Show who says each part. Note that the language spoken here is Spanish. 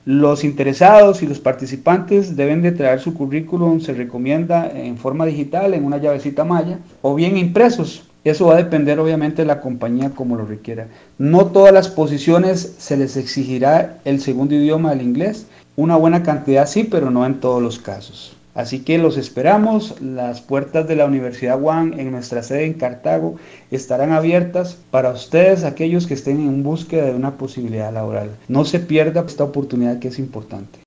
Speaker 1: Los interesados y los participantes deben de traer su currículum, se recomienda en forma digital, en una llavecita malla, o bien impresos. Eso va a depender obviamente de la compañía como lo requiera. No todas las posiciones se les exigirá el segundo idioma, el inglés. Una buena cantidad sí, pero no en todos los casos. Así que los esperamos. Las puertas de la Universidad UAN en nuestra sede en Cartago estarán abiertas para ustedes, aquellos que estén en búsqueda de una posibilidad laboral. No se pierda esta oportunidad que es importante.